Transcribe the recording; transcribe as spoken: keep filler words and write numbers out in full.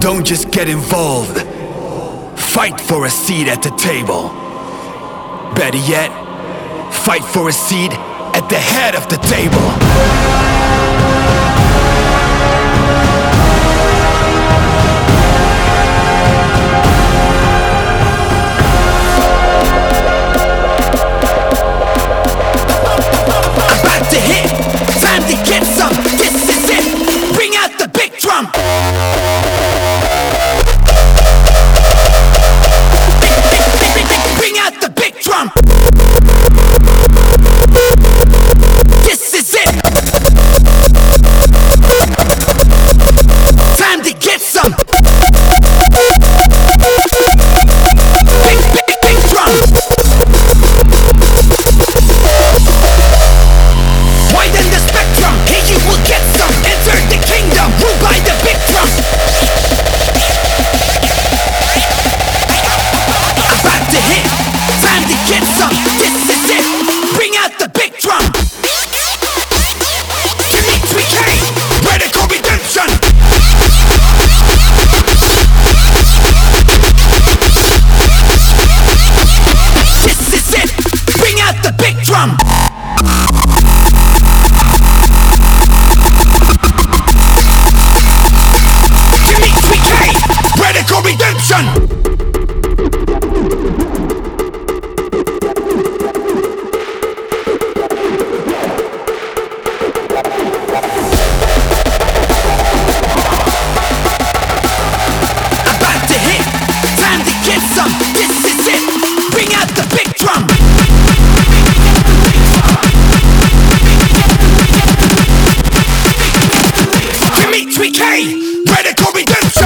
Don't just get involved. Fight for a seat at the table. Better yet, fight for a seat at the head of the table. About to hit, time to get some. This is it, bring out the big drum. Bring out the big drum. This is it. Time to get some. Big, big, big drum. Widen the spectrum, here you will get some. Enter the kingdom, ruled by the big drum. About to hit, time to get some. This is it, bring out the big drum. Dimitri K, Radical Redemption. This is it, bring out the big drum. Dimitri K, Radical Redemption. About to hit, time to get some. This is it, bring out the big drum. Dimitri K, Radical Redemption.